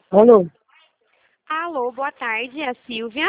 Alô? Alô, boa tarde, é a Silvia.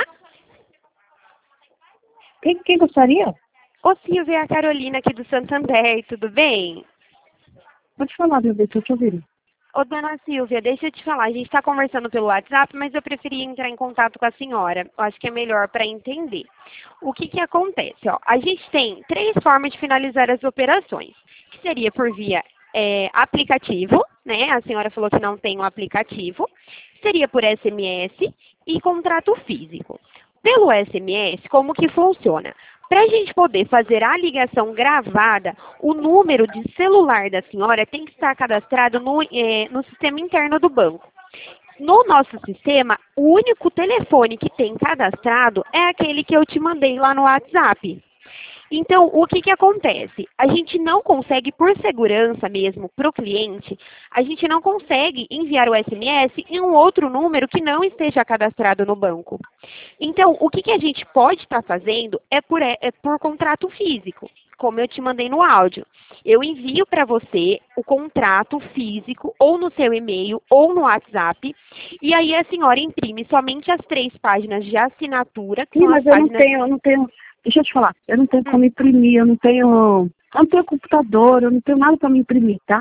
Quem gostaria? Ô Silvia, é a Carolina aqui do Santander, tudo bem? Pode falar, meu bem, tô te ouvindo. Ô dona Silvia, deixa eu te falar, a gente está conversando pelo WhatsApp, mas eu preferia entrar em contato com a senhora. Eu acho que é melhor para entender. O que que acontece? Ó, a gente tem três formas de finalizar as operações, que seria por via aplicativo, né? A senhora falou que não tem um aplicativo. Seria por SMS e contrato físico. Pelo SMS, como que funciona? Para a gente poder fazer a ligação gravada, o número de celular da senhora tem que estar cadastrado no sistema interno do banco. No nosso sistema, o único telefone que tem cadastrado é aquele que eu te mandei lá no WhatsApp. Então, o que que acontece? A gente não consegue, por segurança mesmo para o cliente, a gente não consegue enviar o SMS em um outro número que não esteja cadastrado no banco. Então, o que que a gente pode estar fazendo é por contrato físico, como eu te mandei no áudio. Eu envio para você o contrato físico, ou no seu e-mail, ou no WhatsApp, e aí a senhora imprime somente as 3 páginas de assinatura, que Sim, são as mas eu páginas. não tenho, deixa eu te falar, eu não tenho como imprimir, eu não tenho computador, eu não tenho nada para me imprimir, tá?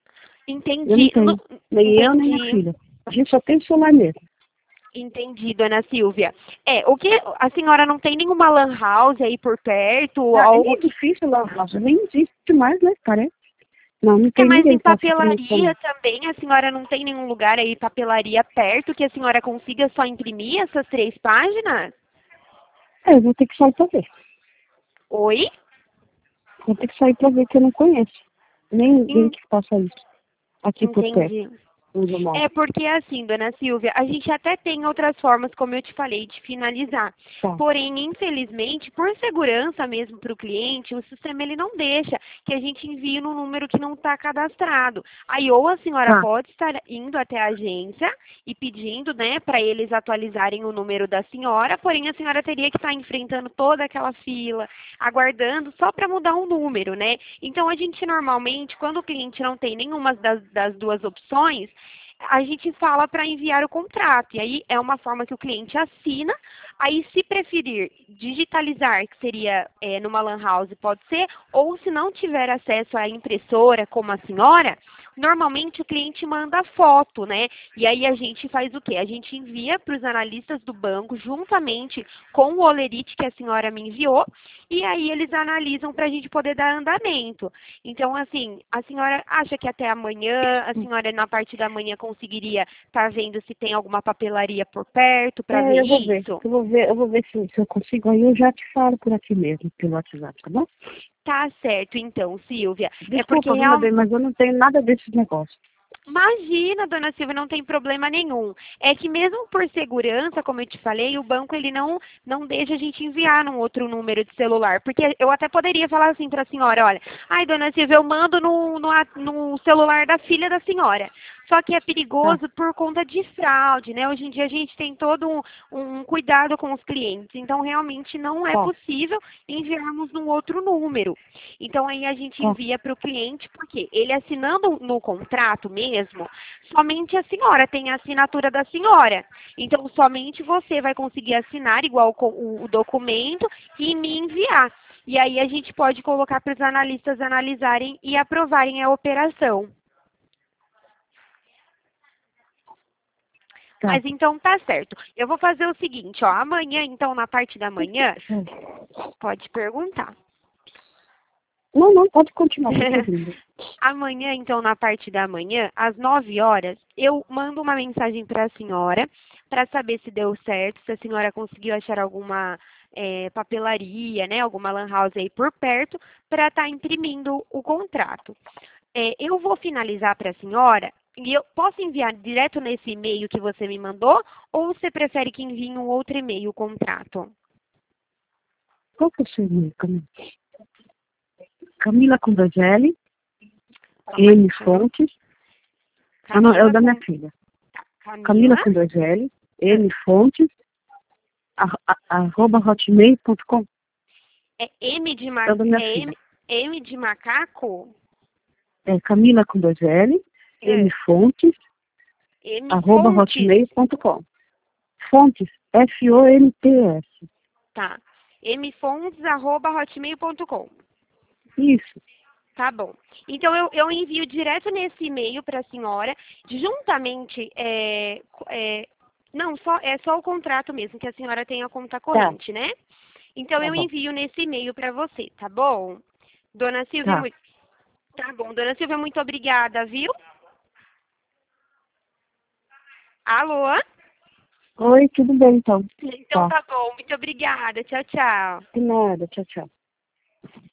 Eu não Entendi. tenho, nem eu, nem minha Entendi. filha. A gente só tem celular mesmo. Entendi, dona Silvia. O que a senhora não tem nenhuma lan house aí por perto, Ah, algo é que difícil lá, nossa, nem existe mais, né, parece. Não, não é tem mais ninguém em que faça isso, papelaria não. também? A senhora não tem nenhum lugar aí, papelaria perto, que a senhora consiga só imprimir essas 3 páginas? É, eu vou ter que sair pra ver. Oi? Vou ter que sair pra ver que eu não conheço. Nem ninguém En- que faça isso aqui por perto, Entendi. onde eu moro. É porque assim, dona Silvia, a gente até tem outras formas, como eu te falei, de finalizar. Tá, Porém, infelizmente, por segurança mesmo para o cliente, o sistema ele não deixa que a gente envie no número que não está cadastrado. Aí ou a senhora tá. pode estar indo até a agência e pedindo, né, para eles atualizarem o número da senhora, porém a senhora teria que estar enfrentando toda aquela fila, aguardando só para mudar um número, né? Então a gente normalmente, quando o cliente não tem nenhuma das duas opções, a gente fala para enviar o contrato. E aí é uma forma que o cliente assina. Aí, se preferir digitalizar, que seria numa lan house, pode ser, ou se não tiver acesso à impressora, como a senhora, normalmente o cliente manda foto, né? E aí a gente faz o quê? A gente envia para os analistas do banco, juntamente com o holerite que a senhora me enviou, e aí eles analisam para a gente poder dar andamento. Então, assim, a senhora acha que até amanhã, a senhora na parte da manhã conseguiria estar vendo se tem alguma papelaria por perto para ver É, eu vou ver. isso? Eu vou ver se eu consigo. Aí eu já te falo por aqui mesmo, pelo WhatsApp, tá bom? Tá certo, então, Silvia. É porque Desculpa, viu, meu bem, mas eu não tenho nada desses negócios. Imagina, dona Silvia, não tem problema nenhum. É que mesmo por segurança, como eu te falei, o banco ele não deixa a gente enviar num outro número de celular. Porque eu até poderia falar assim para a senhora, olha, ai, dona Silvia, eu mando no celular da filha da senhora. Só que é Tá, perigoso por conta de fraude, né? Hoje em dia a gente tem todo um cuidado com os clientes. Então, realmente não é tá, possível enviarmos num outro número. Então aí a gente tá. envia para o cliente, porque ele assinando no contrato mesmo, somente a senhora tem a assinatura da senhora. Então somente você vai conseguir assinar igual com o documento e me enviar. E aí a gente pode colocar para os analistas analisarem e aprovarem a operação. Tá. Mas então tá certo. Eu vou fazer o seguinte, ó, amanhã, então, na parte da manhã, pode perguntar. Não, não, pode continuar, tô te ouvindo. Amanhã, então, na parte da manhã, às 9 horas, eu mando uma mensagem para a senhora para saber se deu certo, se a senhora conseguiu achar alguma papelaria, né, alguma lan house aí por perto, para estar imprimindo o contrato. Eu vou finalizar para a senhora e eu posso enviar direto nesse e-mail que você me mandou ou você prefere que envie em um outro e-mail o contrato? Qual que é o seu e-mail, Camila? Camila com 2L, M Fontes. Ah, não, é o Camila da minha com filha. Camila Camila? com 2L, M Fontes, @hotmail.com. É M de, É o da minha é filha. M de macaco? É Camila com 2L, M É. Fontes, Fontes. @hotmail.com. Fontes, Fonts. Tá. mfontes@hotmail.com. Isso. Tá bom. Então, eu envio direto nesse e-mail para a senhora, juntamente, não, é só o contrato mesmo, que a senhora tem a conta corrente, né? Então, Tá eu bom. envio nesse e-mail para você, tá bom? Dona Silvia, Tá. tá bom. Dona Silvia, muito obrigada, viu? Alô? Oi, tudo bem então. Então, tá bom. Muito obrigada. Tchau, tchau. De nada, tchau, tchau.